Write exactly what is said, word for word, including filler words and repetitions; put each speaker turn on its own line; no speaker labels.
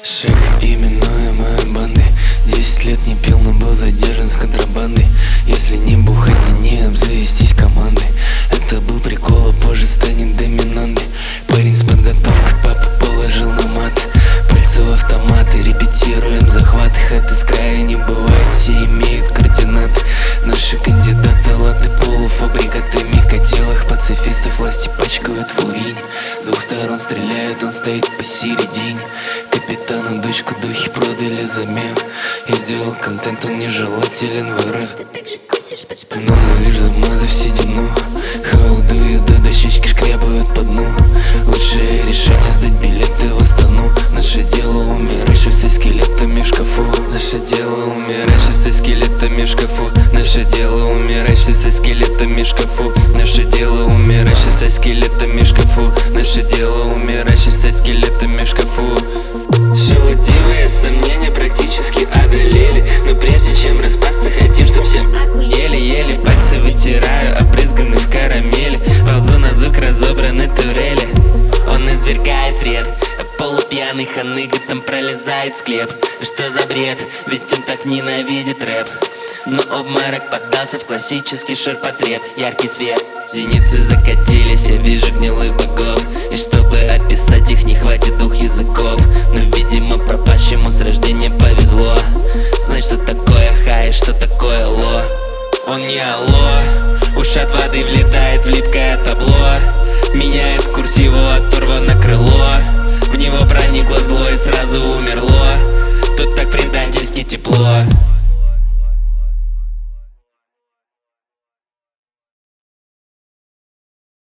Шик, именуемая бандой. Десять лет не пил, но был задержан с контрабандой. Если не бухать, мне не обзавестись командой. Это был прикол, а позже станет доминантой. Парень с подготовкой, папа положил на мат. Пальцы в автоматы, репетируем захваты. Хат из края не бывает, все имеют координаты. Наши кандидаты, латы, полуфабрикаты. В мягкотелых пацифистов власти пачкают в урине. С двух сторон стреляют, он стоит посередине. Капитана дочку духи продали за мем. Я сделал контент, он нежелателен в РФ. Но лишь замазав седину. Хаудую, да дощечки шкрябают по дну. Лучшее решение сдать билеты в Астану. Наше дело умирать, швырцать скелетами в шкафу. Наше дело умирать, швырцать скелетами в шкафу. Наше дело умирать, швырцать скелетами в шкафу. Наше дело умирать, швырцать скелетами в шкафу. Наше дело умирать, швырцать скелетами в шкафу. Шелудивые сомнения практически одолели. Но прежде чем распасться, хотим, чтоб все еле-еле пальцы вытираю, опрызганный в карамели. Ползу на звук разобранной турели. Он извергает вред, а полупьяный ханыга там пролезает в склеп. Что за бред, ведь он так ненавидит рэп. Но обморок поддался в классический ширпотреб. Яркий свет, зеницы закатились, я вижу гнилых богов. И чтобы описать их, не хватит двух языков. Но, видимо, пропащему с рождения повезло знать, что такое хай, что такое ло. Он не алло, уж от воды влетает в липкое табло.